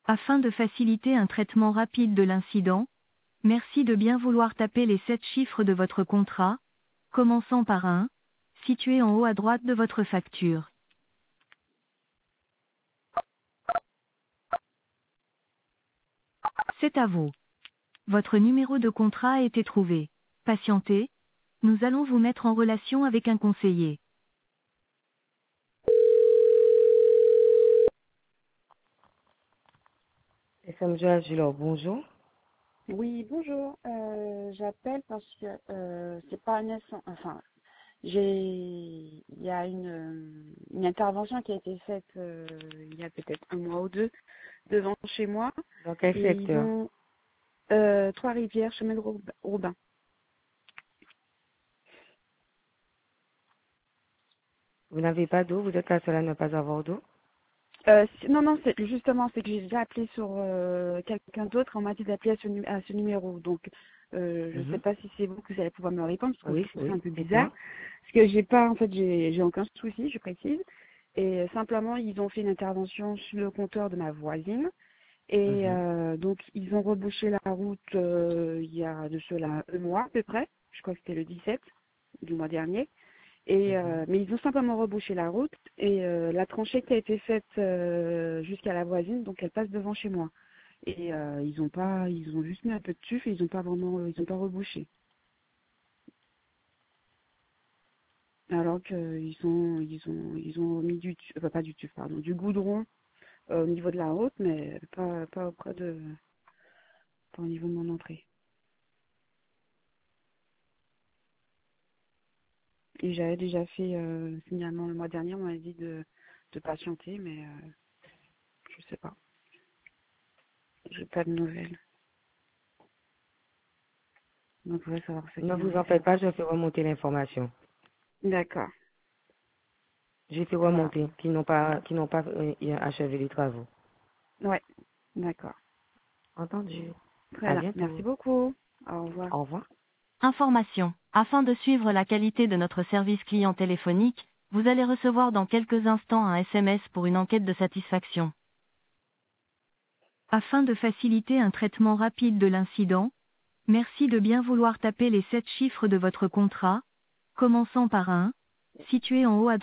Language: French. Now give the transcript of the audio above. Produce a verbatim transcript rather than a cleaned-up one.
Afin de faciliter un traitement rapide de l'incident, merci de bien vouloir taper les sept chiffres de votre contrat, commençant par un, situé en haut à droite de votre facture. C'est à vous. Votre numéro de contrat a été trouvé. Patientez, nous allons vous mettre en relation avec un conseiller. S M G Agilor, bonjour. Oui, bonjour. Euh, j'appelle parce que euh, c'est pas un instant. Enfin, j'ai, il y a une, une intervention qui a été faite euh, il y a peut-être un mois ou deux devant chez moi Dans quel et ils secteur? ont euh, Trois-Rivières, chemin de Roub- Roubaix. Vous n'avez pas d'eau? Vous êtes la seule à ne pas avoir d'eau? Euh, si- non, non, c'est justement, c'est que j'ai déjà appelé sur euh, quelqu'un d'autre. On m'a dit d'appeler à ce, nu- à ce numéro. Donc, euh, je ne sais Mhm. pas si c'est vous que vous allez pouvoir me répondre parce que je Oui, trouve ça oui, un peu bizarre. dites-moi. Parce que j'ai pas, en fait, j'ai j'ai aucun souci, je précise. Et euh, simplement, ils ont fait une intervention sur le compteur de ma voisine. Et Mhm. euh, donc, ils ont rebouché la route euh, il y a de cela un mois à peu près. Je crois que c'était le dix-sept du mois dernier. Et Mhm. euh, mais ils ont simplement rebouché la route et euh, la tranchée qui a été faite euh, jusqu'à la voisine, donc elle passe devant chez moi. Et euh, ils ont pas, ils ont juste mis un peu de tuf et ils ont pas vraiment, ils ont pas rebouché. Alors qu'ils ont, ils ont, ils ont mis du, tuf, enfin, pas du tuf, pardon, du goudron euh, au niveau de la route, mais pas, pas auprès de, pas au niveau de mon entrée. Et j'avais déjà fait euh, signalement le mois dernier, on m'a dit de, de patienter, mais euh, je sais pas, j'ai pas de nouvelles. Donc je voudrais savoir ce Ne qu'il en vous en est. faites pas, je fais remonter l'information. D'accord. J'ai fait Voilà. remonter, qui n'ont pas, qui n'ont pas euh, achevé les travaux. Ouais. D'accord. Entendu. Très À bien. Merci bientôt. beaucoup. Au revoir. Au revoir. Information. Afin de suivre la qualité de notre service client téléphonique, vous allez recevoir dans quelques instants un S M S pour une enquête de satisfaction. Afin de faciliter un traitement rapide de l'incident, merci de bien vouloir taper les sept chiffres de votre contrat, commençant par un, situé en haut à droite.